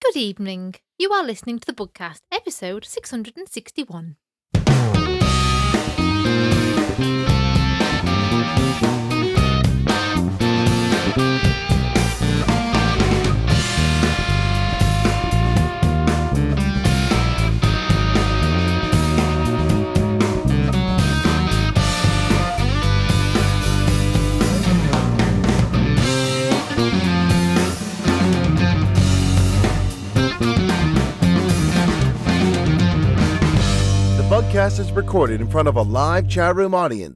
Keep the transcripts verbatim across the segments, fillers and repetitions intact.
Good evening. You are listening to the Bugcast, episode six hundred sixty-one. The Bugcast is recorded in front of a live chat room audience.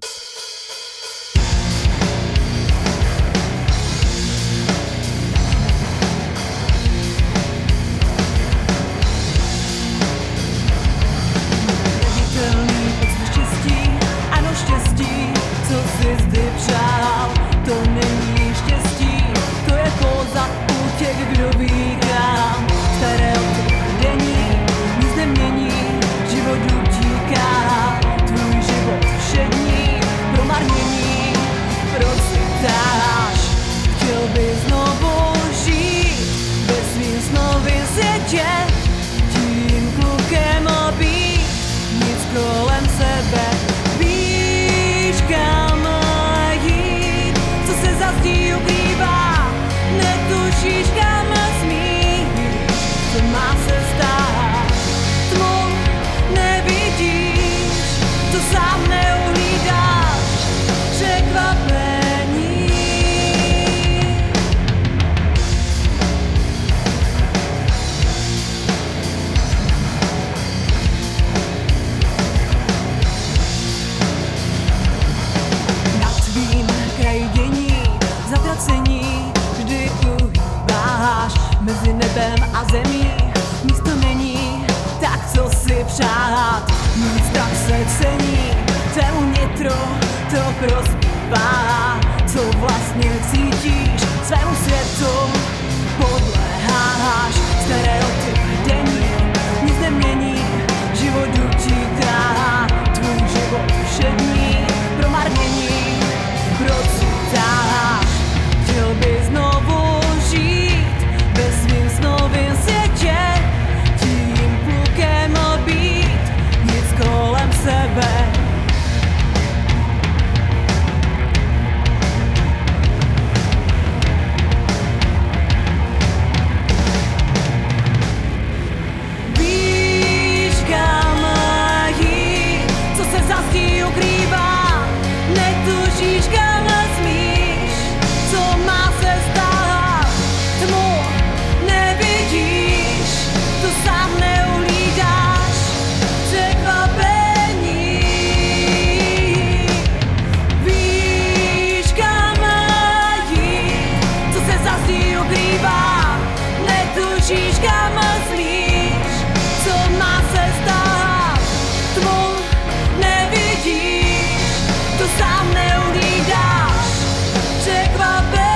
Neviditelný pocit štěstí, ano štěstí, co jsi zdy přál, to není štěstí, to je pozad útěk, kdo ví kam. Stereotyp denní, nic nemění, život utíká, tvůj život všední, promarnění, proč si ptáš, chtěl by znovu žít, ve svým snovým světě, tím klukem být, nic kolem sebe, víš kam jít, co se za zdí ukrývá, netušíš kam smíš, co má se stát, tmu nevidíš, to sám neuhlídáš, překvapení. Na tvým kraji dění, zatracení, vždy uhýbáš mezi nebem a zemí. Místo není, tak co si přát, nic tak se cení, tvému nitru to prospívá, co vlastně cítíš, svému světu podléháš, stereotyp denní, nic nemění, život utíká, tvůj život všední, promarnění, proč si ptáš, chtěl by znovu žít, ve svým snovým světě, tím klukem být, nic kolem sebe. Víš kam jít, co se za zdí ukrývá, netušíš kam smíš, co má se stát, tmu nevidíš, to sám neuhlídáš, překvapení. Víš kam jít, co se za zdí ukrývá, netušíš kam smíš, co má se stát, tmu nevidíš, to sám neuhlídáš, překvapení.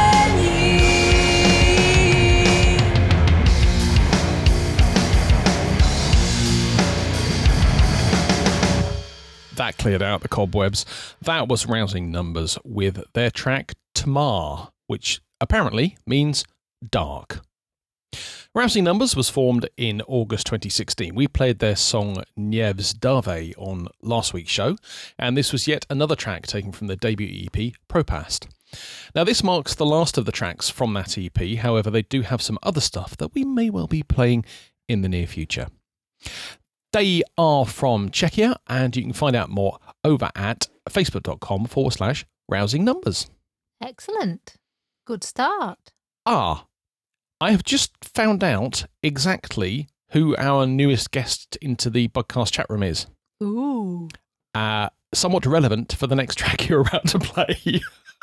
That cleared out the cobwebs. That was Rousing Numbers with their track Tmar, which apparently means dark. Rousing Numbers was formed in August twenty sixteen. We played their song Niev's Dave on last week's show, and this was yet another track taken from their debut E P, Propast. Now, this marks the last of the tracks from that E P, however, they do have some other stuff that we may well be playing in the near future. They are from Czechia, and you can find out more over at facebook.com forward slash rousing numbers. Excellent. Good start. Ah, I have just found out exactly who our newest guest into the podcast chat room is. Ooh. Uh, somewhat relevant for the next track you're about to play.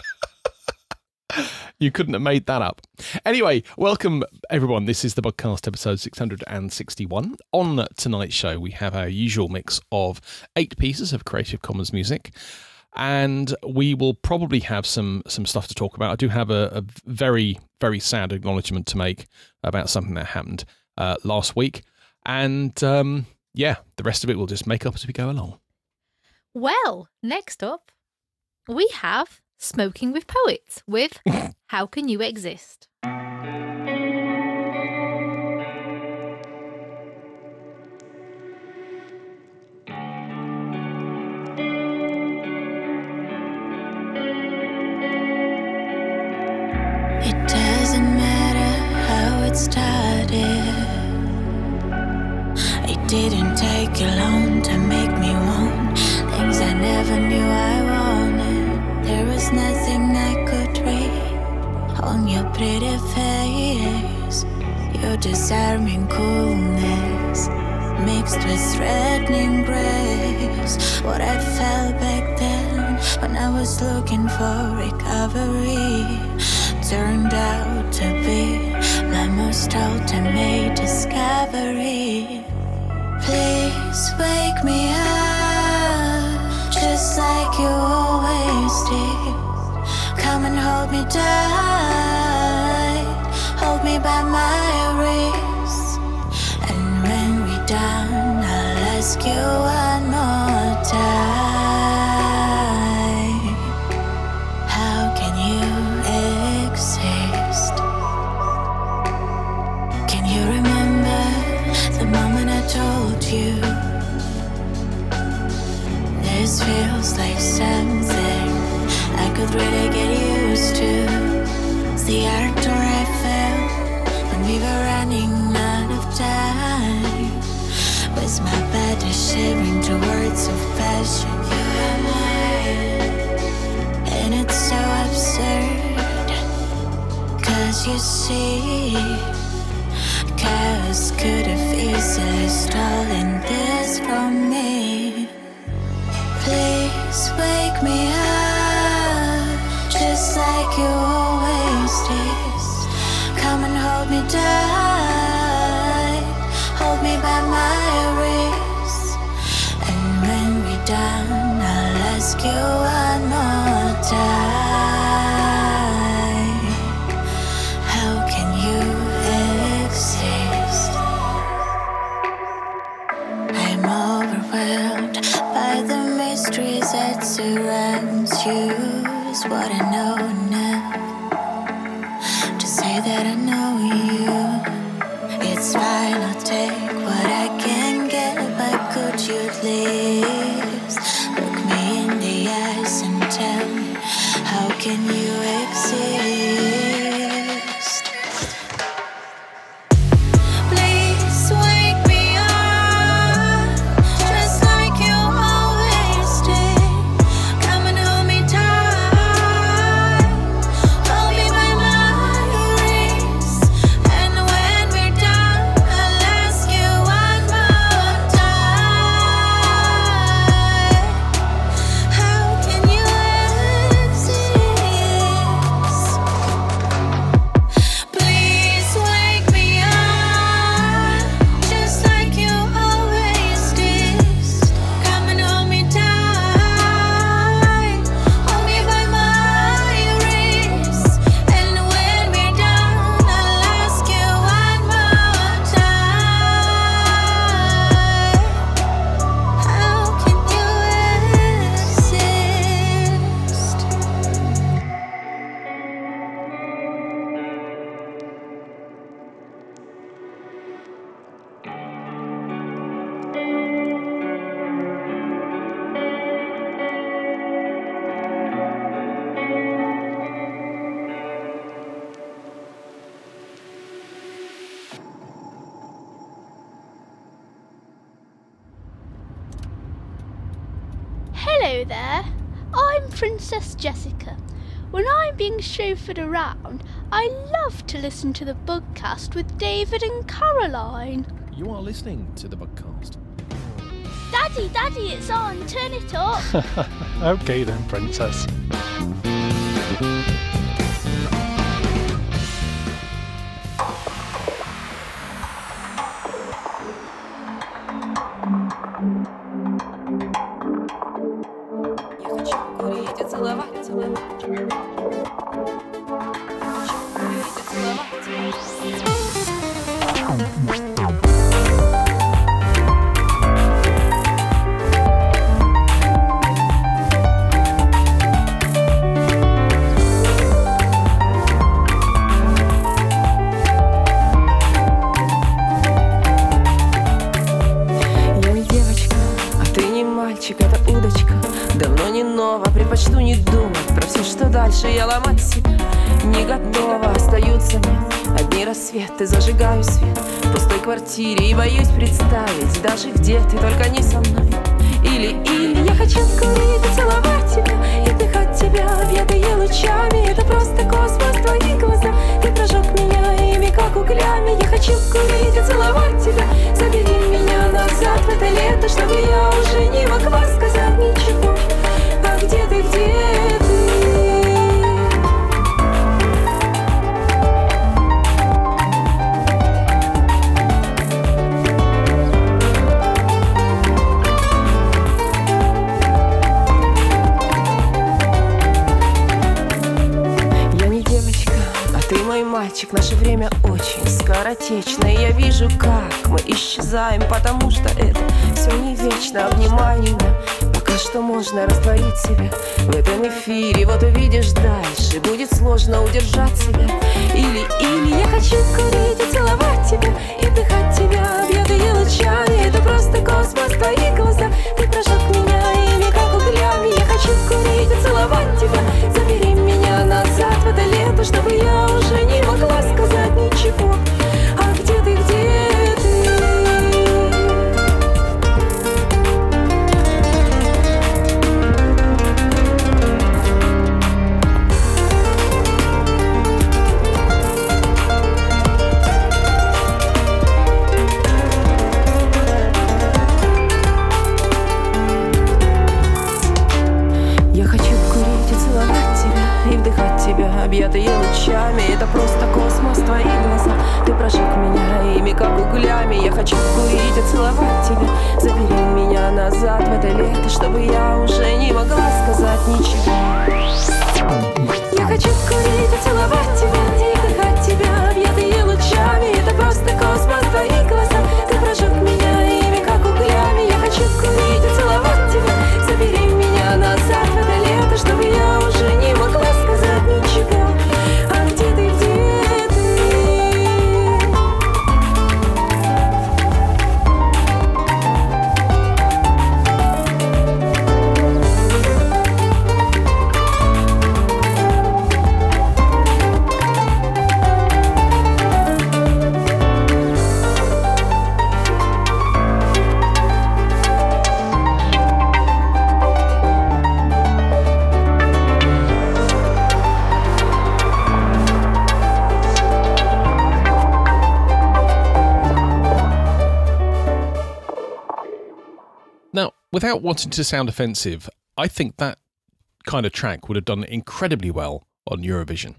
You couldn't have made that up. Anyway, welcome everyone. This is the Bugcast episode six hundred sixty-one. On tonight's show, we have our usual mix of eight pieces of Creative Commons music, and we will probably have some some stuff to talk about. I do have a, a very, very sad acknowledgement to make about something that happened uh, last week. And um, yeah, the rest of it we'll just make up as we go along. Well, next up, we have Smoking with Poets with How Can You Exist? didn't take you long to make me want things I never knew I wanted. There was nothing I could read on your pretty face. Your disarming coolness mixed with threatening grace. What I felt back then when I was looking for recovery turned out to be my most ultimate discovery. Please wake me up, just like you always did. Come and hold me tight, hold me by my wrist. And when we're done, I'll ask you one more time. How can you exist? Can you remember the moment I told you this feels like something I could really get used to? It's the ardor I felt when we were running out of time. Was my body shivering to words of passion? You are mine, and it's so absurd. Cause you see, chaos could have easily stolen this from me. Please wake me up, just like you always did. Come and hold me tight, hold me by my wrist. And when we're done, I'll ask you one more time. How can you exist? I'm overwhelmed by the mysteries that surround you. Is what I know now. To say that I know you, it's fine, I'll take what I can get. But could you please look me in the eyes and tell me, how can you exist? Please wake me up, just like you always did. Come and hold me tight, hold me by my wrist. And when we're done, I'll ask you one more time. How can you exist? Please wake me up, just like you always did. Come and hold me tight, hold me by my wrist. And when we're done, I'll ask you one more time. How can you exist? Hello there, I'm Princess Jessica. When I'm being chauffeured around, I love to listen to the Bugcast with David and Caroline. You are listening to the Bugcast. Daddy, Daddy, it's on, turn it up. Okay then, Princess. Я хочу курить и целовать, целовать. Хочу курить и целовать. Я не девочка, а ты не мальчик, это удочка. Давно не ново, предпочту не думать про все, что дальше. Я ломать себя не готова. Остаются нет одни рассветы, зажигаю свет в пустой квартире и боюсь представить даже где ты, только не со мной. Или, или я хочу курить и целовать тебя и вдыхать тебя, объятые лучами. Это просто космос, твои глаза. Ты прожег меня ими, как углями. Я хочу курить и целовать тебя. Забери меня назад в это лето, чтобы я уже не могла сказать ничего. А где ты, где ты? Мальчик, наше время очень скоротечно, и я вижу, как мы исчезаем, потому что это все не вечно. Обнимай меня, пока что можно растворить себя в этом эфире. Вот увидишь дальше, будет сложно удержать себя. Или, или я хочу курить и целовать тебя и вдыхать тебя, объятые лучами. Это просто космос, твои глаза. Ты прожег меня ими, как углями. Я хочу курить и целовать тебя. Забери меня назад в это лето, чтобы я уже не могла сказать ничего. А где ты, где ты? Я хочу курить и целовать тебя и вдыхать тебя, объятые лучами. Это просто космос, твои глаза. Ты прожег меня ими, как углями. Я хочу курить и целовать тебя. Забери меня назад в это лето, чтобы я уже не могла сказать ничего. Я хочу курить и целовать тебя и вдыхать тебя, объятые лучами. Это просто космос, твои глаза. Ты прожег меня ими, как углями. Я хочу курить и целовать тебя. Забери меня назад в это лето, чтобы я уже не могла сказать ничего. А где ты, где ты? Now, without wanting to sound offensive, I think that kind of track would have done incredibly well on Eurovision.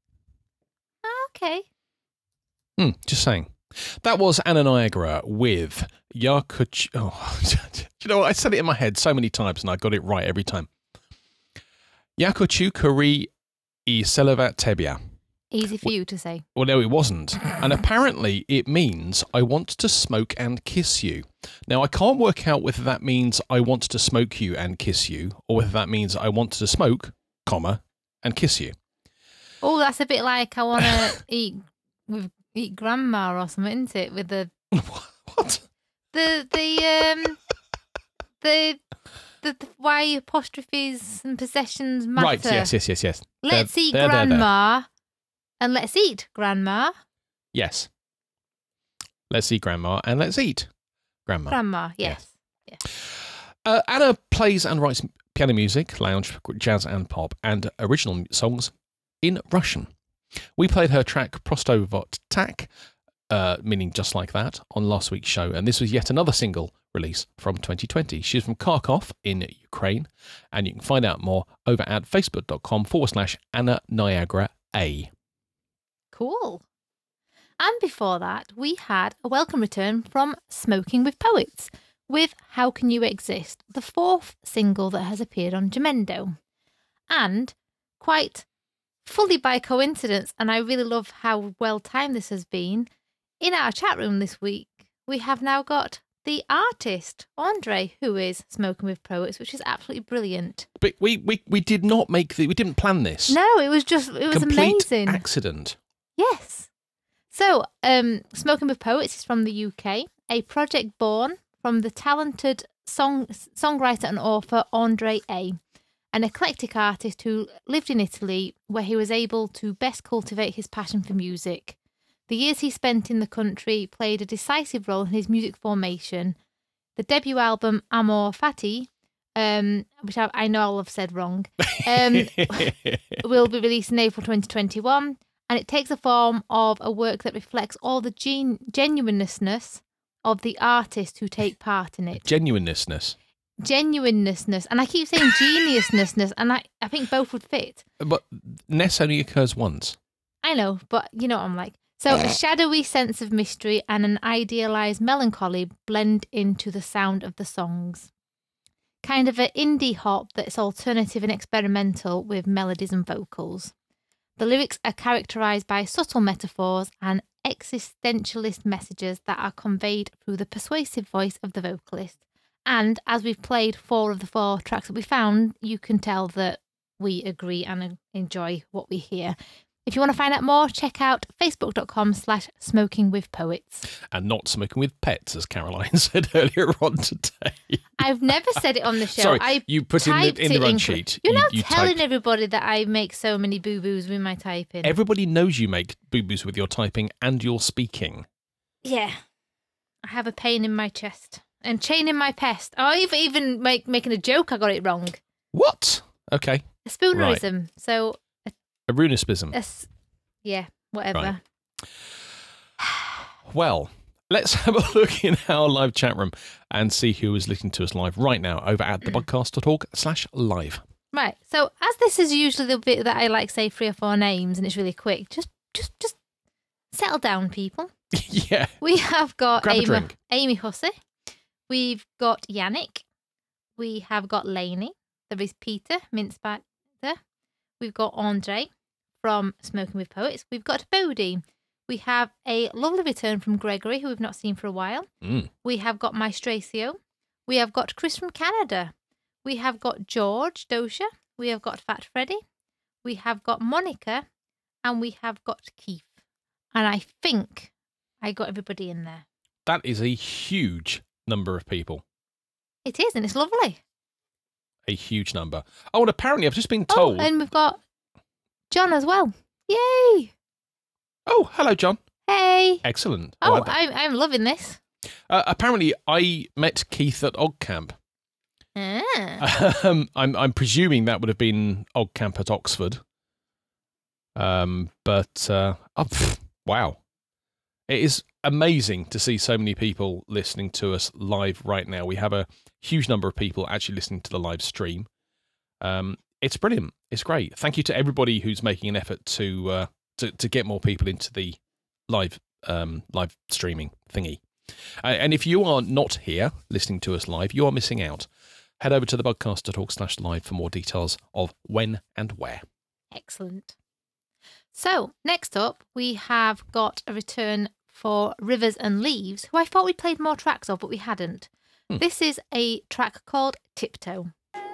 Okay. Hmm, just saying. That was Anna Niagara with Yakuch. Oh, you know what? I said it in my head so many times and I got it right every time. Yakuchu Kuri I Selavat Tebia. Easy for you to say. Well, no, it wasn't. And apparently it means I want to smoke and kiss you. Now, I can't work out whether that means I want to smoke you and kiss you, or whether that means I want to smoke, comma, and kiss you. Oh, that's a bit like I want to eat with eat grandma or something, isn't it? With the what? The the um the the, the why apostrophes and possessions matter. Right. Yes. Yes. Yes. Yes. Let's They're- eat they're there, there. grandma, and let's eat grandma. Yes. Let's eat grandma and let's eat grandma. Grandma, yes. Uh, Anna plays and writes piano music, lounge, jazz and pop, and original songs in Russian. We played her track Prostovot Tak, uh, meaning just like that, on last week's show, and this was yet another single release from twenty twenty. She's from Kharkov in Ukraine, and you can find out more over at facebook.com forward slash Anna Niagara A. Cool. And before that, we had a welcome return from Smoking with Poets with How Can You Exist, the fourth single that has appeared on Jamendo. And quite fully by coincidence, and I really love how well timed this has been, in our chat room this week, we have now got the artist, Andre, who is Smoking with Poets, which is absolutely brilliant. But we, we, we did not make the, we didn't plan this. No, it was just, it was Complete amazing. accident. Yes. So, um, Smoking with Poets is from the U K, a project born from the talented song songwriter and author Andre A. an eclectic artist who lived in Italy, where he was able to best cultivate his passion for music. The years he spent in the country played a decisive role in his music formation. The debut album Amor Fati, um, which I, I know I'll have said wrong, um, will be released in April twenty twenty-one, and it takes the form of a work that reflects all the gen- genuineness of the artists who take part in it. Genuineness. Genuineness. And I keep saying geniusness, and I, I think both would fit. But ness only occurs once. I know, but you know what I'm like. So a shadowy sense of mystery and an idealised melancholy blend into the sound of the songs. Kind of an indie hop that's alternative and experimental with melodies and vocals. The lyrics are characterised by subtle metaphors and existentialist messages that are conveyed through the persuasive voice of the vocalist. And as we've played four of the four tracks that we found, you can tell that we agree and enjoy what we hear. If you want to find out more, check out facebook.com slash smoking with poets. And not smoking with pets, as Caroline said earlier on today. I've never said it on the show. Sorry, I you put in the, in the run sheet. You're you, now you telling typed, everybody that I make so many boo-boos with my typing. Everybody knows you make boo-boos with your typing and your speaking. Yeah. I have a pain in my chest. And chain in my pest. Oh, even, even make, making a joke, I got it wrong. What? Okay. A spoonerism. Right. So... A runispism. A, yeah, whatever. Right. Well, let's have a look in our live chat room and see who is listening to us live right now over at thebudcast.org slash live. Right. So as this is usually the bit that I like say three or four names and it's really quick, just just just settle down, people. Yeah. We have got Grab a Amy, drink. Amy Hussey. We've got Yannick. We have got Lainey. There is Peter Mintzbacher. We've got Andre from Smoking with Poets. We've got Bodie. We have a lovely return from Gregory, who we've not seen for a while. Mm. We have got Maestracio. We have got Chris from Canada. We have got George Dosha. We have got Fat Freddy. We have got Monica. And we have got Keith. And I think I got everybody in there. That is a huge number of people. It is, and it's lovely. A huge number. Oh, and apparently I've just been told... Oh, and we've got John as well. Yay! Oh, hello, John. Hey. Excellent. Oh, I'm, I'm loving this. Uh, apparently, I met Keith at OggCamp. Ah. Um, I'm I'm presuming that would have been OggCamp at Oxford. Um, but uh, oh, pff, wow, it is amazing to see so many people listening to us live right now. We have a huge number of people actually listening to the live stream. Um, it's brilliant. It's great. Thank you to everybody who's making an effort to uh, to to get more people into the live um, live streaming thingy. Uh, and if you are not here listening to us live, you are missing out. Head over to thebudcast.org slash live for more details of when and where. Excellent. So, next up, we have got a return for Rivers and Leaves, who I thought we played more tracks of, but we hadn't. Hmm. This is a track called Tiptoe.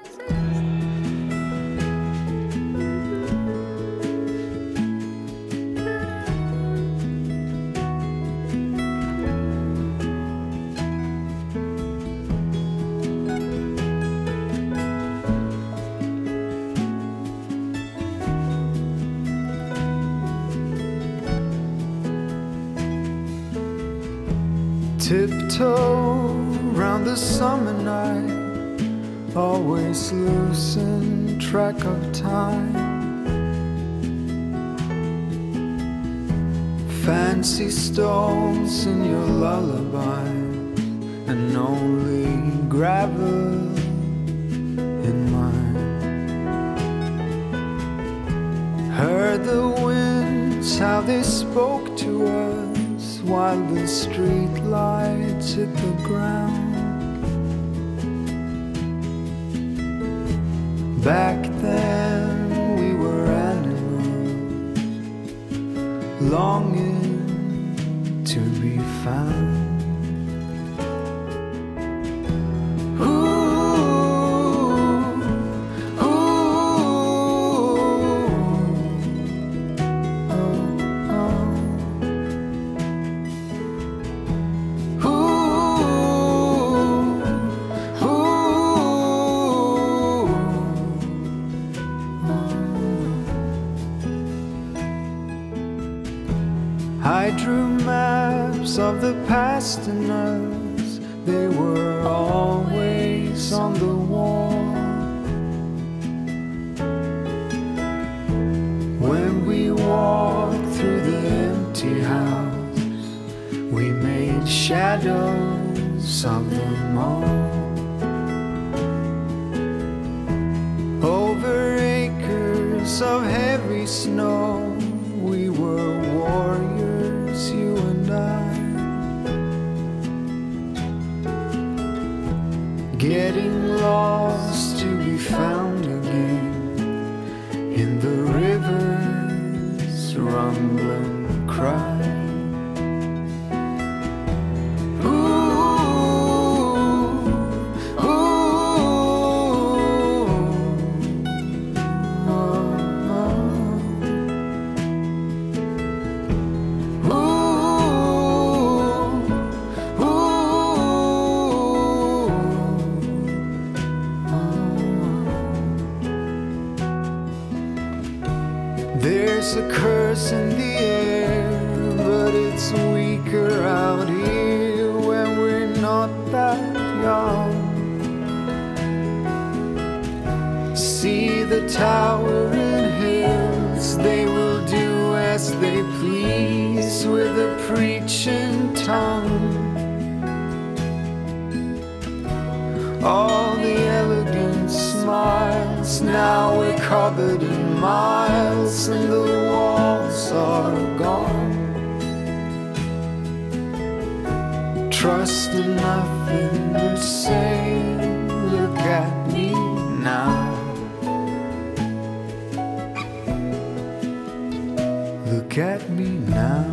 Tiptoe round the summer night, always losing track of time. Fancy stones in your lullaby, and only gravel in mine. Heard the winds, how they spoke to us while the street lights hit the ground. Back then we were animals, longing to be found. echoes of the past in us, they were always on the wall. When we walked through the empty house, we made shadows of them all. Over acres of heavy snow, we were warriors, you and I. Getting lost to be found again in the river's rumbling cry. There's a curse in the air, but it's weaker out here when we're not that young. See the towering hills, they will do as they please with a preaching tongue. All the elegant smiles, now we're covered in miles and the walls are gone. Trust in nothing but saying, look at me now. Look at me now.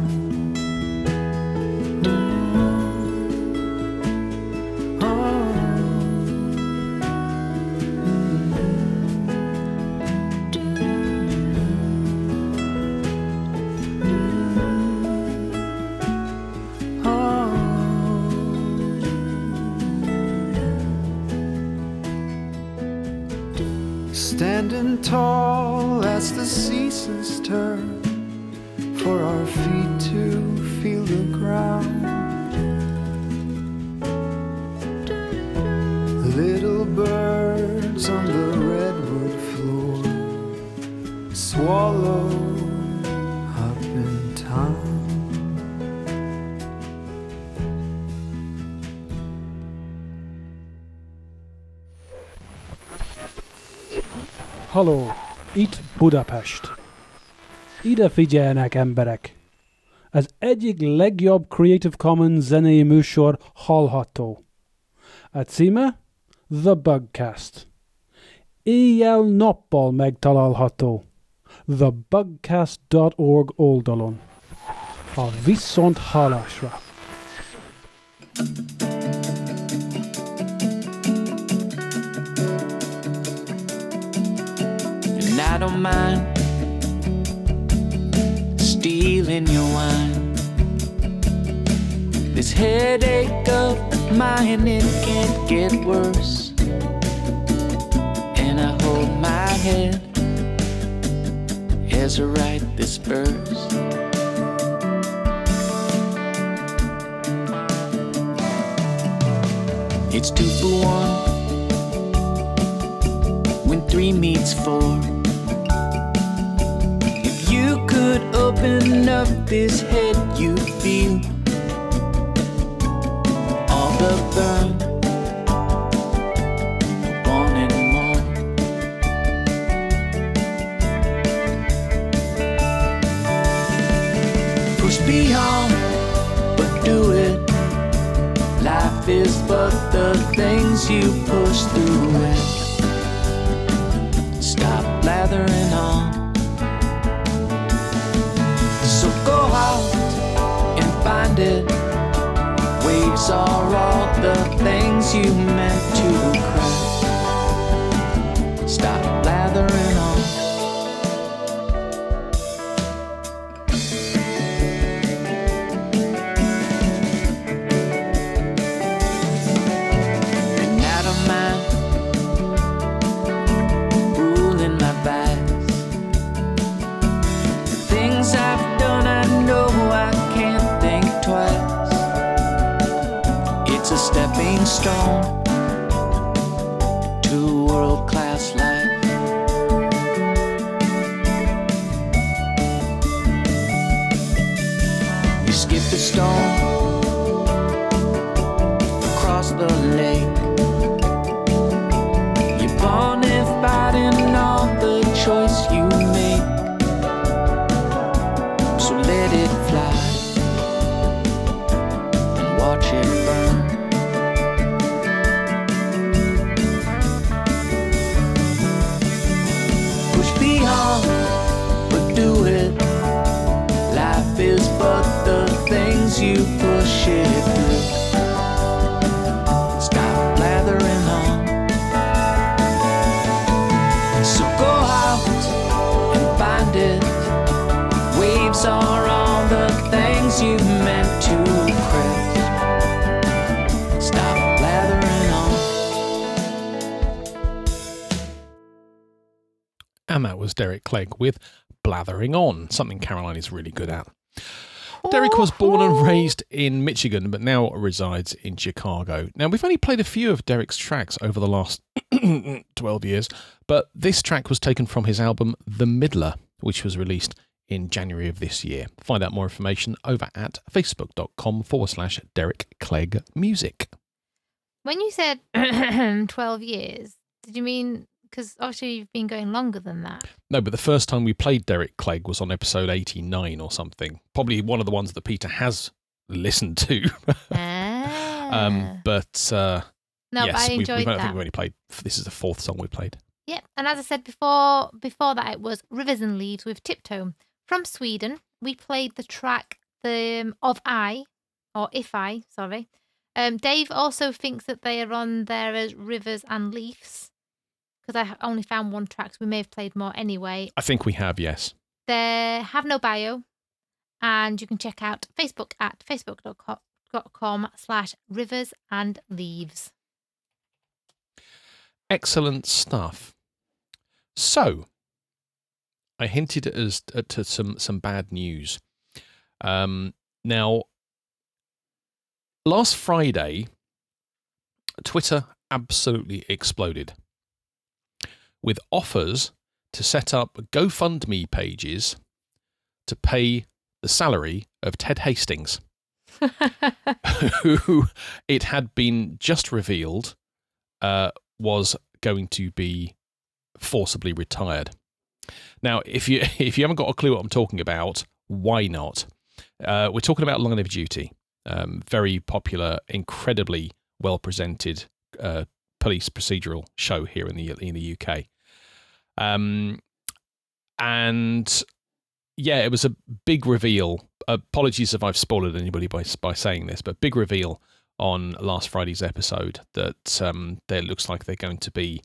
Standing tall as the seasons turn, for our feet to feel the ground. Little birds on the redwood floor swallow up in time. Halló, itt Budapest. Ide figyelnek, emberek! Az egyik legjobb Creative Commons zenei műsor hallható. A címe The Bugcast. Éjjel-nappal megtalálható the bugcast dot org oldalon. A viszont hallásra! I don't mind stealing your wine. This headache of mine, it can't get worse. And I hold my head as I write this verse. It's two for one when three meets four. You could open up this head, you'd feel all the burn, wanting more. Push beyond, but do it. Life is but the things you push through it. Stop blathering on. Go out and find it. Waves are all the things you meant to cry. Stop blathering on. And out of mind, ruling my vice. The things I've done, I know I can't think twice. It's a stepping stone to world-class life. You skip a stone across the lake. You're bonified on the choice you make. So let it fly and watch it burn. Push beyond, but do it. Life is but the things you push it through. Stop blathering on. So go out and find it. Waves are all the things you meant to crest. Stop blathering on. And that was Derek Clegg with Blathering On, something Caroline is really good at. Derek was born and raised in Michigan, but now resides in Chicago. Now, we've only played a few of Derek's tracks over the last twelve years, but this track was taken from his album The Middler, which was released in January of this year. Find out more information over at facebook.com forward slash Derek Clegg Music. When you said twelve years, did you mean, because obviously you've been going longer than that? No, but the first time we played Derek Clegg was on episode eighty-nine or something. Probably one of the ones that Peter has listened to. Ah. um, but uh, no, yes, but I we, enjoyed we, I that. think we only played, this is the fourth song we played. Yep, and as I said before, before that it was Rivers and Leaves with Tiptoe. From Sweden, we played the track the um, Of I, or If I, sorry. Um, Dave also thinks that they are on there as Rivers and Leaves, because I only found one track, so we may have played more anyway. I think we have, yes. They have no bio, and you can check out Facebook at facebook.com slash Rivers and Leaves. Excellent stuff. So, I hinted as uh, to some some bad news. Um, now, last Friday, Twitter absolutely exploded with offers to set up GoFundMe pages to pay the salary of Ted Hastings, who it had been just revealed uh, was going to be forcibly retired. Now, if you if you haven't got a clue what I'm talking about, why not? Uh, we're talking about Line of Duty, um, very popular, incredibly well presented uh, police procedural show here in the in the U K. Um, and yeah, it was a big reveal. Apologies if I've spoiled anybody by by saying this, but big reveal on last Friday's episode that um, there looks like they're going to be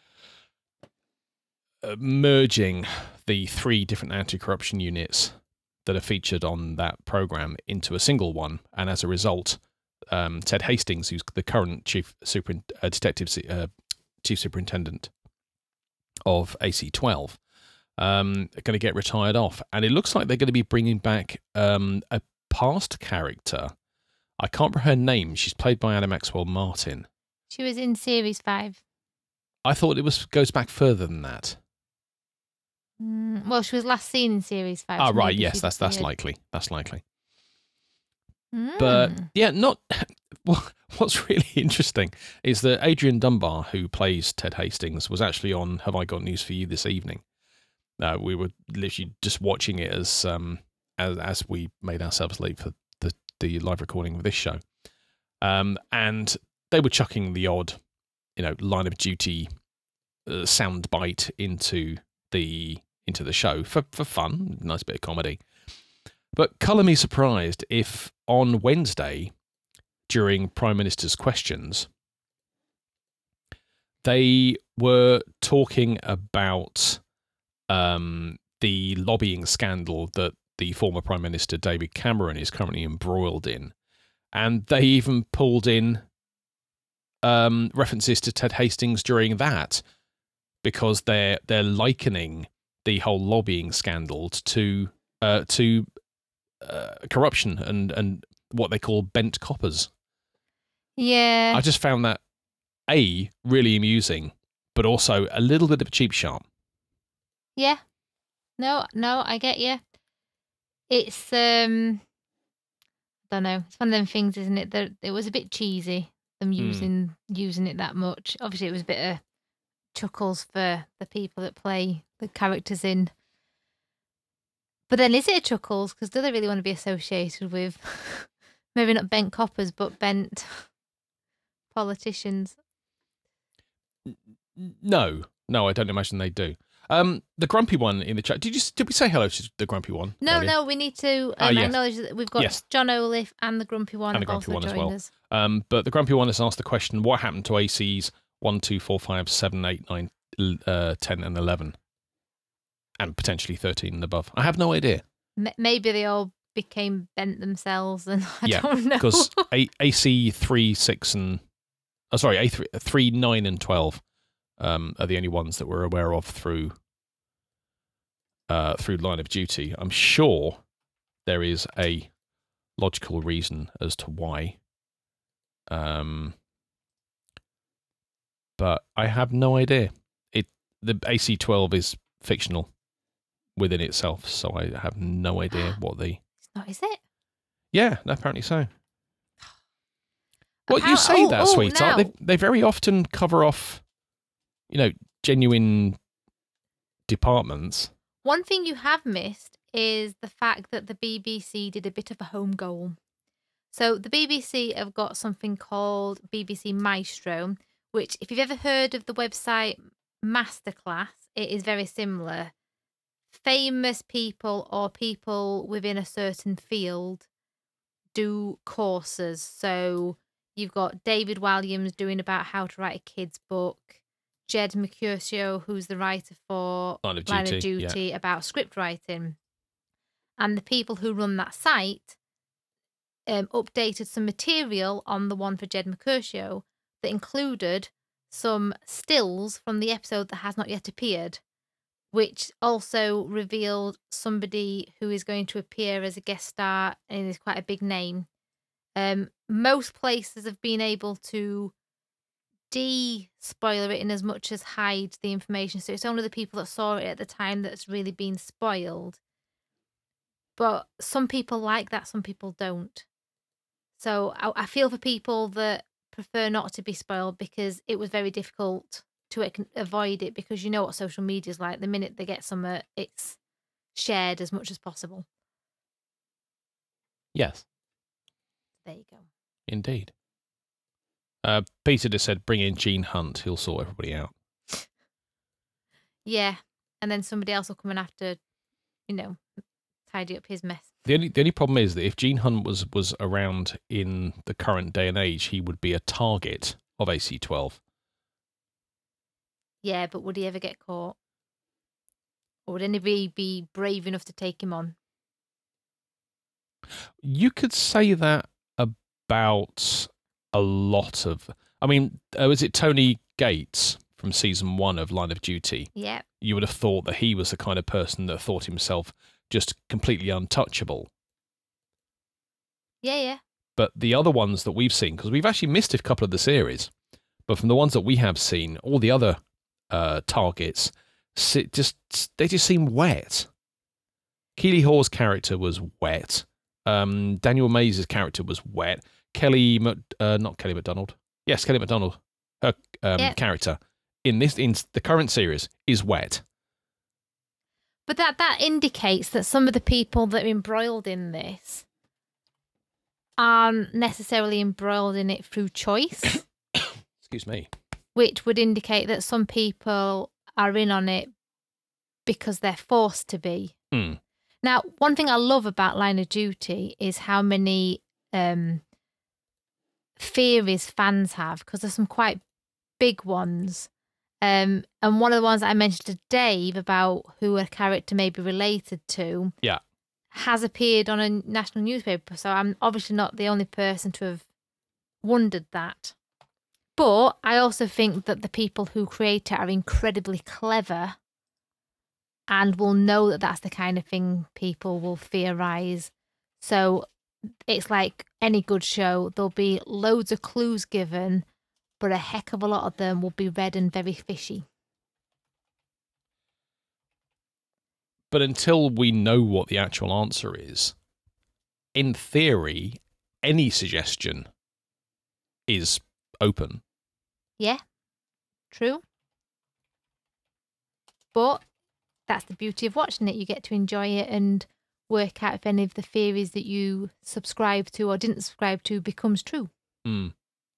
uh, merging the three different anti-corruption units that are featured on that program into a single one, and as a result, um, Ted Hastings, who's the current chief super uh, detective uh, chief superintendent of A C twelve, um, are going to get retired off, and it looks like they're going to be bringing back um, a past character. I can't remember her name. She's played by Anna Maxwell Martin. She was in Series five. I thought it was goes back further than that. Mm, well, she was last seen in Series five. Ah, so right. maybe Yes, she's that's that's appeared. likely. That's likely. Mm. But yeah, not. Well, what's really interesting is that Adrian Dunbar, who plays Ted Hastings, was actually on Have I Got News for You this evening. Uh, we were literally just watching it as um as as we made ourselves late for the the live recording of this show, um, and they were chucking the odd, you know, Line of Duty uh, sound bite into the into the show for for fun, nice bit of comedy. But colour me surprised if on Wednesday, during Prime Minister's questions, they were talking about um, the lobbying scandal that the former Prime Minister David Cameron is currently embroiled in. And they even pulled in um, references to Ted Hastings during that, because they're they're likening the whole lobbying scandal to uh, to uh, corruption and, and what they call bent coppers. Yeah. I just found that, A, really amusing, but also a little bit of a cheap shot. Yeah. No, no, I get you. It's, um, I don't know. It's one of them things, isn't it? That it was a bit cheesy, them Mm. using using it that much. Obviously, it was a bit of chuckles for the people that play the characters in. But then is it a chuckles? Because do they really want to be associated with maybe not bent coppers, but bent politicians? No, no, I don't imagine they do. Um, the grumpy one in the chat. Did you? Did we say hello to the grumpy one? No, earlier? no, we need to Ah, um, yes. acknowledge that we've got Yes. John Olif and the grumpy one And the have grumpy also one as joined well. us. Um, but the grumpy one has asked the question: what happened to A Cs one, two, four, five, seven, eight, nine, uh, ten, and eleven, and potentially thirteen and above? I have no idea. M- maybe they all became bent themselves, and I yeah, don't know. because A- AC three, six, and oh, sorry, A three, three, nine, and twelve um, are the only ones that we're aware of through uh, through Line of Duty. I'm sure there is a logical reason as to why, um, but I have no idea. It the A C twelve is fictional within itself, so I have no idea what the. It's not, is it? Yeah, apparently so. Well, you Appar- say oh, that, oh, sweetheart. now- They they very often cover off, you know, genuine departments. One thing you have missed is the fact that the B B C did a bit of a home goal. So the B B C have got something called B B C Maestro, which if you've ever heard of the website Masterclass, it is very similar. Famous people or people within a certain field do courses. So you've got David Walliams doing about how to write a kid's book. Jed Mercutio, who's the writer for Line of Line of Duty, yeah. Duty about script writing. And the people who run that site um, updated some material on the one for Jed Mercutio that included some stills from the episode that has not yet appeared, which also revealed somebody who is going to appear as a guest star and is quite a big name. Um, most places have been able to de-spoiler it in as much as hide the information. So it's only the people that saw it at the time that's really been spoiled. But some people like that, some people don't. So I, I feel for people that prefer not to be spoiled because it was very difficult to ac- avoid it because you know what social media is like. The minute they get somewhere, it's shared as much as possible. Yes, There you go. indeed. Uh, Peter just said, "Bring in Gene Hunt. He'll sort everybody out." Yeah. And then somebody else will come in after, you know, tidy up his mess. The only the only problem is that if Gene Hunt was was around in the current day and age, he would be a target of A C twelve. Yeah, but would he ever get caught? Or would anybody be brave enough to take him on? You could say that about a lot of. I mean, uh, was it Tony Gates from season one of Line of Duty? Yeah. You would have thought that he was the kind of person that thought himself just completely untouchable. Yeah, yeah. But the other ones that we've seen, because we've actually missed a couple of the series, but from the ones that we have seen, all the other uh, targets si- just they just seem wet. Keely Hawes' character was wet. Um, Daniel Mays' character was wet. Kelly, Mc, uh, not Kelly MacDonald. Yes, Kelly MacDonald. Her um, Yep. character in this in the current series is wet. But that, that indicates that some of the people that are embroiled in this aren't necessarily embroiled in it through choice, Excuse me. which would indicate that some people are in on it because they're forced to be. Hmm. Now, one thing I love about Line of Duty is how many um, theories fans have, because there's some quite big ones. Um, and one of the ones that I mentioned to Dave about who a character may be related to Yeah. has appeared on a national newspaper. So I'm obviously not the only person to have wondered that. But I also think that the people who create it are incredibly clever and will know that that's the kind of thing people will theorize. So it's like any good show. There'll be loads of clues given, but a heck of a lot of them will be red and very fishy. But until we know what the actual answer is, in theory, any suggestion is open. Yeah, true. But that's the beauty of watching it. You get to enjoy it and work out if any of the theories that you subscribe to or didn't subscribe to becomes true. Hmm.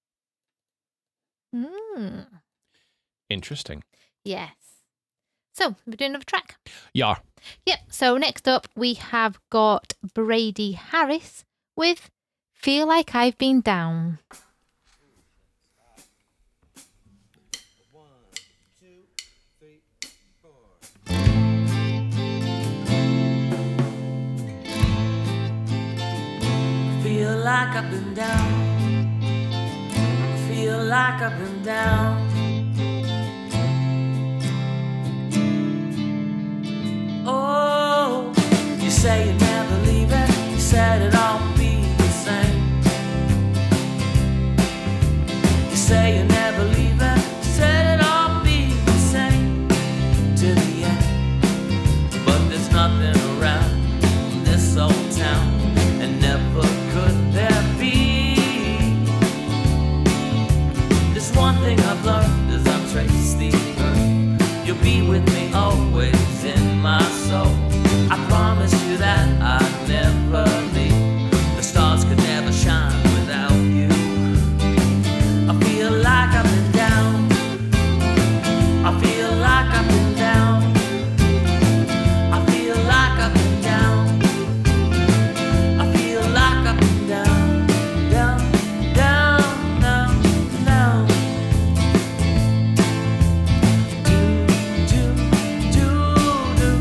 Mm. Interesting. Yes. So, we're doing another track. Yeah. Yep. So next up we have got Brady Harris with Feel Like I've Been Down. Feel like I've been down. Feel like I've been down. Oh, you say you're never leaving. You said it all would be the same. You say you're never leaving. You said it all would be the same to the end. But there's nothing around this old town, and never could there be. There's one thing I've learned as I've traced the earth. You'll be with me always in my soul. I promise you that I'd never leave. The stars could never shine without you. I feel like I've been down. I feel like I've been down. I feel like I've been down. I feel like I've been down, down, down, down, down. Do, do, do, do.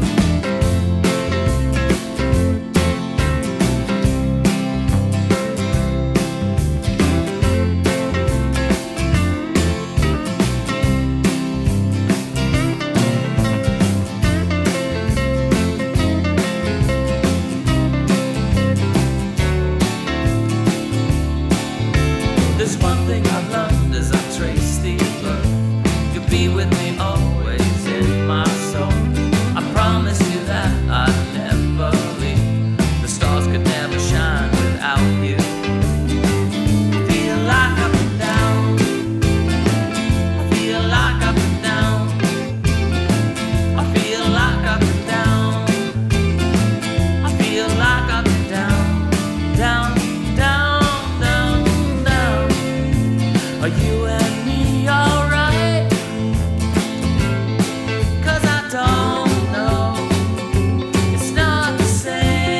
There's one thing I've learned as I trace the earth. You'll be with me always in my soul. I promise you that I'd never leave. The stars could never shine without you. Feel like I've been down. I feel like I've been down. I feel like I've been down. I feel like I've been down, down, down, down, down. Are you and me alright? 'Cause I don't know. It's not the same.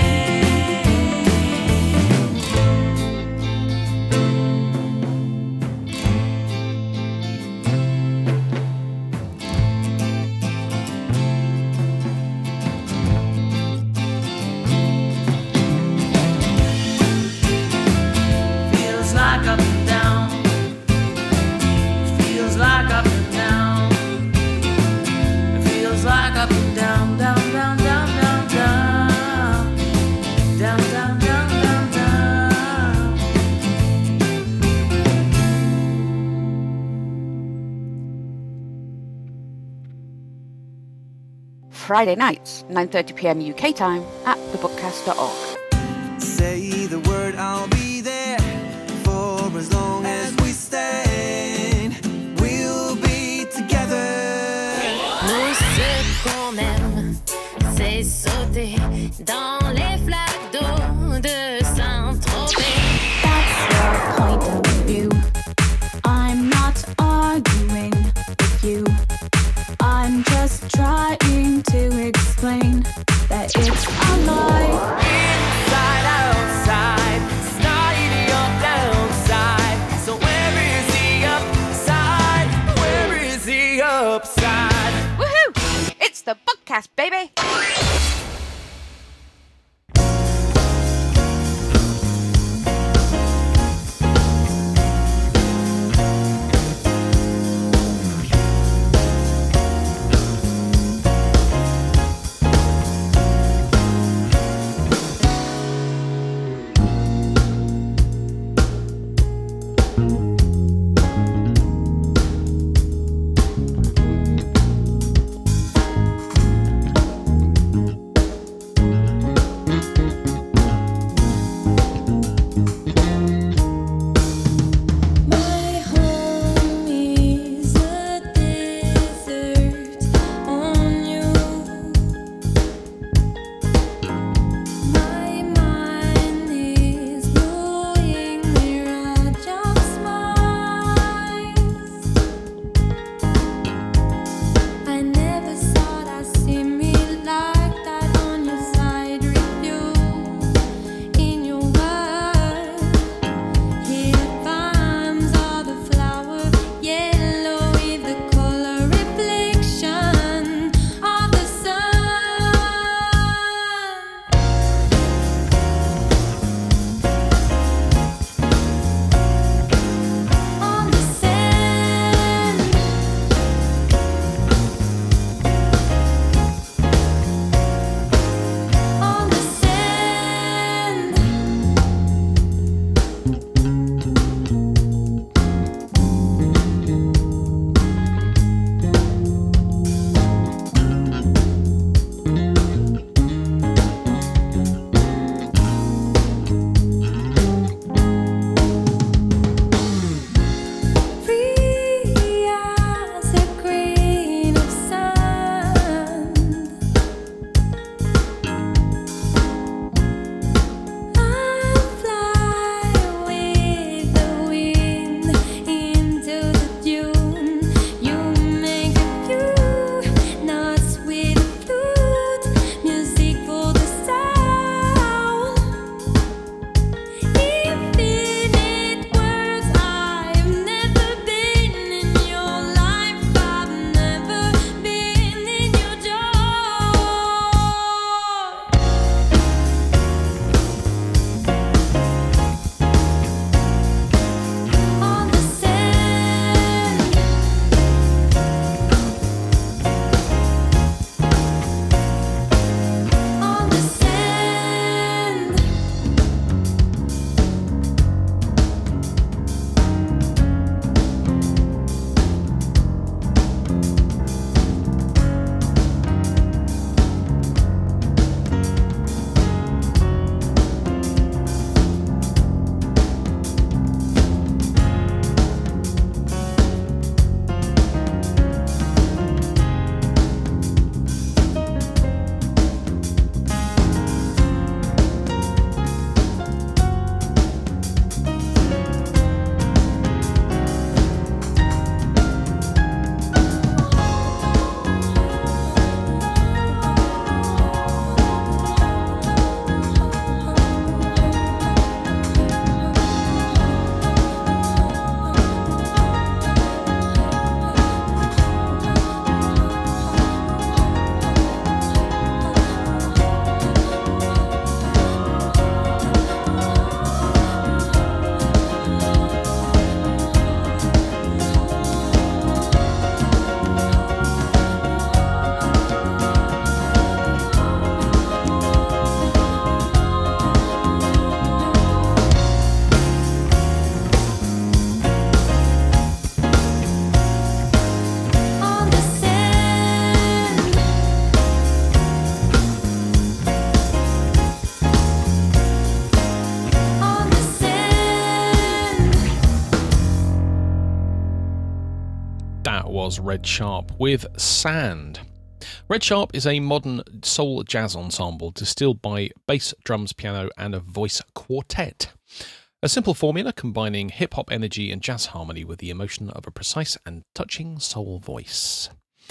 Feels like I've been down. Feels like I've been down. It feels like I've been down, down, down, down, down, down. Down, down, down, down, down. Friday nights, nine thirty p.m. U K time at the bookcast dot org. Say the word, I'll be there for as long as we stand. We'll be together. Nous ce qu'on aime, c'est sauter dans les flaques d'eau de Saint-Tropez. That's your point of view. I'm not arguing with you. I'm just trying to explain that it's a lie. Inside, outside, side or downside. So where is the upside? Where is the upside? Woohoo! It's the bookcast, baby! was Red Sharp with Sand. Red Sharp is a modern soul jazz ensemble distilled by bass, drums, piano, and a voice quartet. A simple formula combining hip-hop energy and jazz harmony with the emotion of a precise and touching soul voice.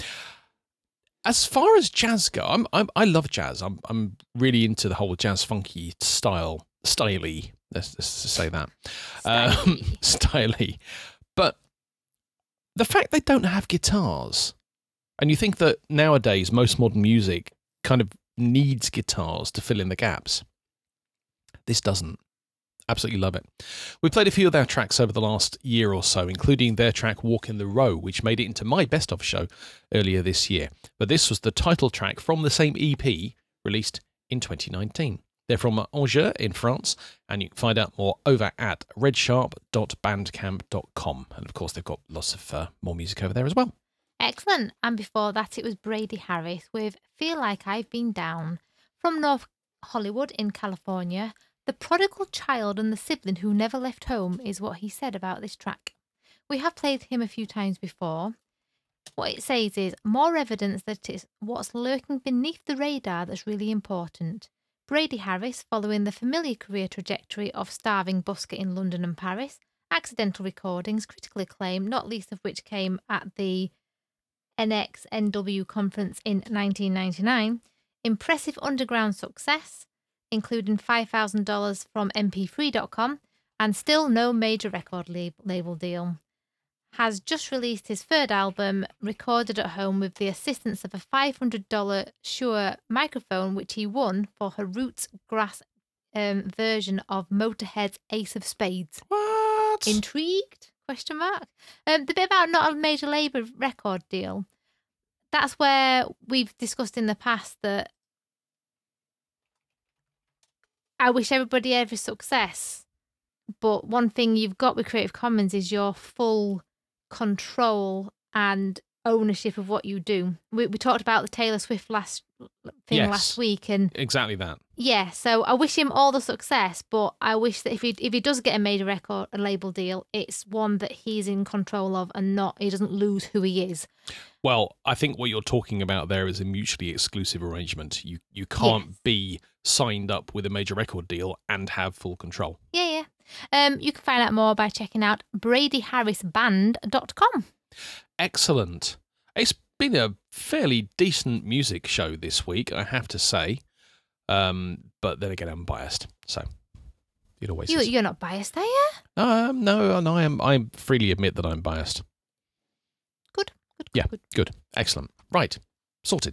As far as jazz go, I'm, I'm, I love jazz. I'm, I'm really into the whole jazz funky style, styly. Let's, let's say that, styly. Um, styly. But the fact they don't have guitars, and you think that nowadays most modern music kind of needs guitars to fill in the gaps. This doesn't. Absolutely love it. We played a few of their tracks over the last year or so, including their track Walk in the Row, which made it into my best of show earlier this year. But this was the title track from the same E P released in twenty nineteen. They're from Angers in France, and you can find out more over at red sharp dot bandcamp dot com. And of course, they've got lots of uh, more music over there as well. Excellent. And before that, it was Brady Harris with Feel Like I've Been Down. From North Hollywood in California, the prodigal child and the sibling who never left home is what he said about this track. We have played him a few times before. What it says is more evidence that it's what's lurking beneath the radar that's really important. Brady Harris, following the familiar career trajectory of starving busker in London and Paris, accidental recordings, critical acclaim, not least of which came at the N X N W conference in nineteen ninety-nine, impressive underground success, including five thousand dollars from M P three dot com, and still no major record lab- label deal. Has just released his third album, recorded at home with the assistance of a five hundred dollars Shure microphone, which he won for her Roots Grass um, version of Motorhead's Ace of Spades. What? Intrigued? Question mark. Um, the bit about not a major label record deal, that's where we've discussed in the past that I wish everybody every success, but one thing you've got with Creative Commons is your full control and ownership of what you do. We, we talked about the Taylor Swift last thing Yes, last week, and exactly that. yeah, so I wish him all the success, but I wish that if he if he does get a major record, a label deal, it's one that he's in control of and not he doesn't lose who he is. Well, I think what you're talking about there is a mutually exclusive arrangement. You you can't Yes. be signed up with a major record deal and have full control. Yeah, yeah. Um, you can find out more by checking out brady harris band dot com. Excellent. It's been a fairly decent music show this week, I have to say. Um, but then again, I'm biased, so it always You, is. you're not biased, are you? Um, no, no, I am. I freely admit that I'm biased. Good, good, Yeah, good. good. Excellent. Right. Sorted.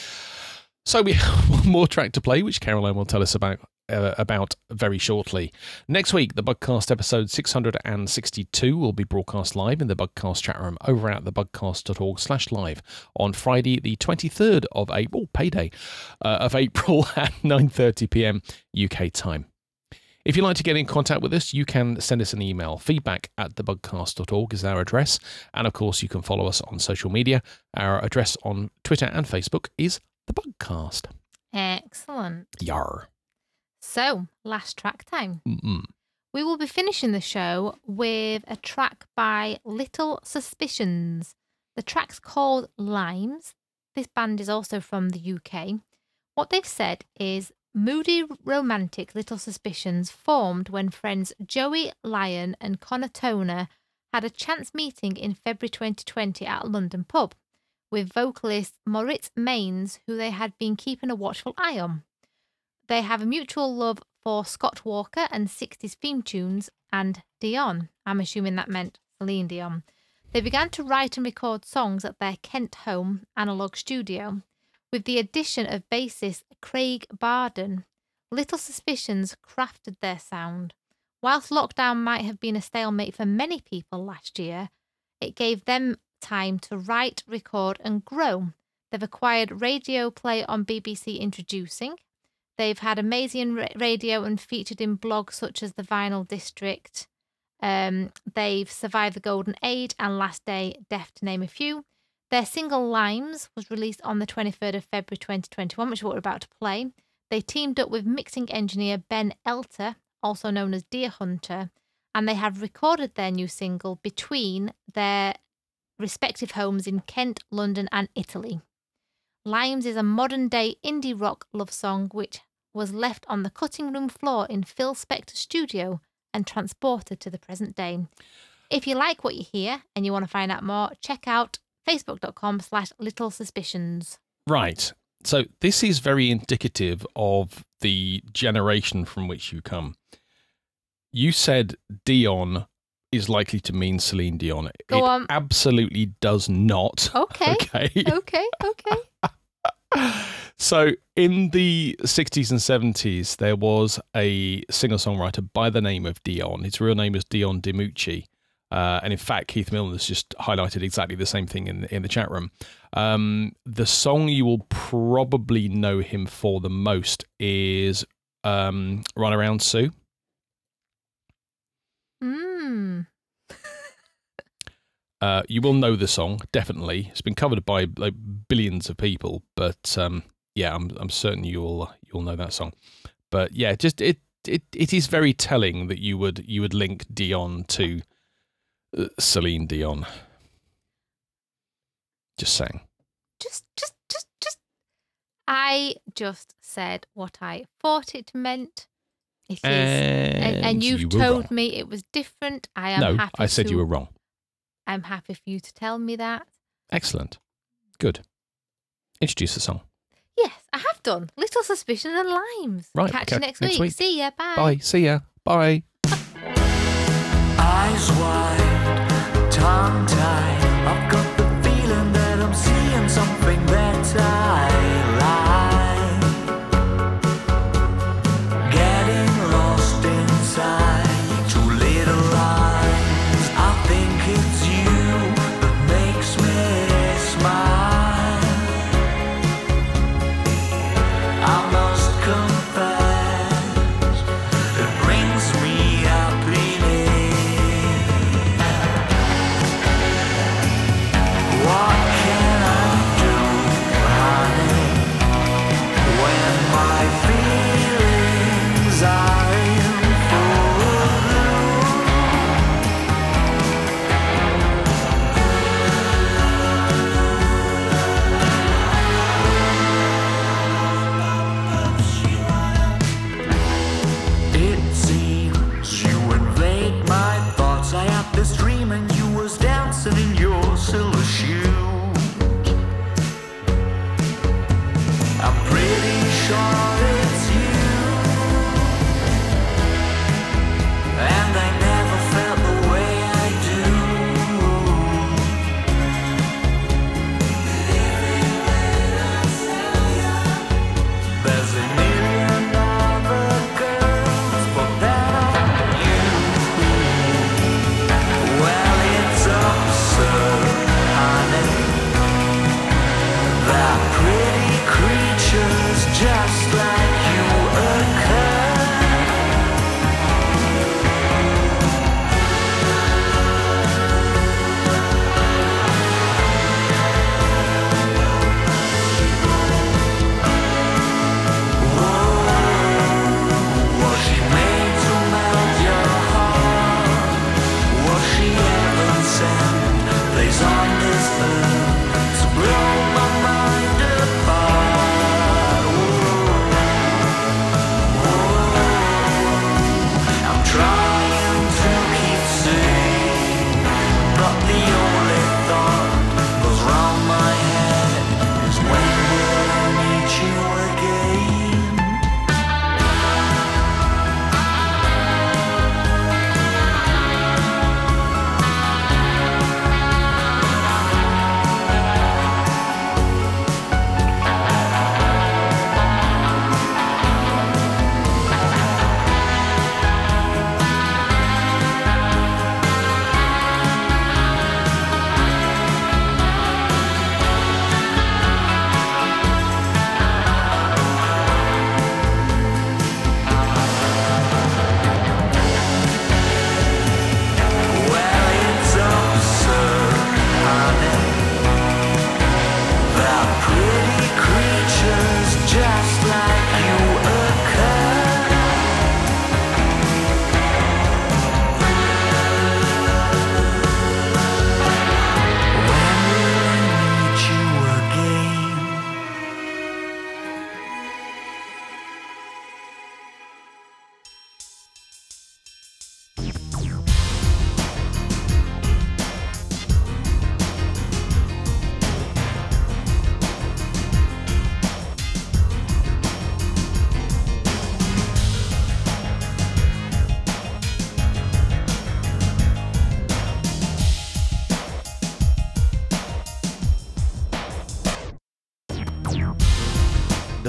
So we have one more track to play, which Caroline will tell us about uh, about very shortly. Next week, the Bugcast episode six hundred sixty-two will be broadcast live in the Bugcast chat room over at thebugcast.org slash live on Friday, the twenty-third of April, payday, uh, of April at nine thirty p.m. U K time. If you'd like to get in contact with us, you can send us an email. Feedback at thebugcast dot org is our address. And of course, you can follow us on social media. Our address on Twitter and Facebook is The Bugcast. Excellent. Yar. So, last track time. Mm-mm. We will be finishing the show with a track by Little Suspicions. The track's called Limes. This band is also from the U K. What they've said is moody, romantic Little Suspicions formed when friends Joey Lyon and Connor Toner had a chance meeting in February twenty twenty at a London pub with vocalist Moritz Maines, who they had been keeping a watchful eye on. They have a mutual love for Scott Walker and sixties theme tunes and Dion. I'm assuming that meant Celine Dion. They began to write and record songs at their Kent home analog studio. With the addition of bassist Craig Barden, Little Suspicions crafted their sound. Whilst lockdown might have been a stalemate for many people last year, it gave them time to write, record and grow. They've acquired radio play on B B C Introducing. They've had amazing ra- radio and featured in blogs such as The Vinyl District. Um, they've survived the Golden Age and Last Day, Deaf to name a few. Their single Limes was released on the twenty-third of February twenty twenty-one, which is what we're about to play. They teamed up with mixing engineer Ben Elter, also known as Deer Hunter, and they have recorded their new single between their respective homes in Kent, London, and Italy. Limes is a modern-day indie rock love song which was left on the cutting room floor in Phil Spector's studio and transported to the present day. If you like what you hear and you want to find out more, check out facebook.com slash little suspicions. Right. So this is very indicative of the generation from which you come. You said Dion is likely to mean Celine Dion. Go it on. absolutely does not. Okay. Okay. Okay. Okay. So in the sixties and seventies, there was a singer-songwriter by the name of Dion. His real name is Dion DiMucci. Uh, and in fact, Keith Milner's just highlighted exactly the same thing in, in the chat room. Um, the song you will probably know him for the most is um, Run Around Sue. Mm. Uh, you will know the song, definitely. It's been covered by like billions of people, but um, yeah, I'm I'm certain you'll you'll know that song. But yeah, just it it, it is very telling that you would you would link Dion to uh, Celine Dion. Just saying. Just, just, just, just. I just said what I thought it meant. It is, and, and, And you've you were told wrong. me it was different. I am No, happy. I said to, you were wrong. I'm happy for you to tell me that. Excellent. Good. Introduce the song. Yes, I have done. Little Suspicion and Limes. Right, Catch okay, you next, next week. week. See ya. Bye. Bye. See ya. Bye. Eyes wide, tongue tied. I've got the feeling that I'm seeing something that I like. Getting lost inside two little lines. I think it's you that makes me smile. I must confess, it brings me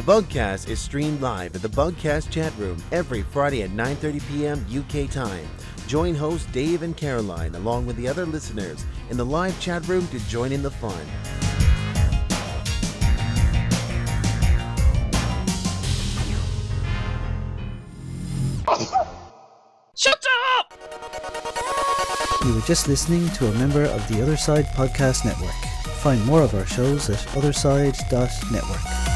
Bugcast is streamed live at the Bugcast chat room every Friday at nine thirty p.m. U K time. Join hosts Dave and Caroline along with the other listeners in the live chat room to join in the fun. Shut up! You were just listening to a member of the Other Side Podcast Network. Find more of our shows at otherside dot network.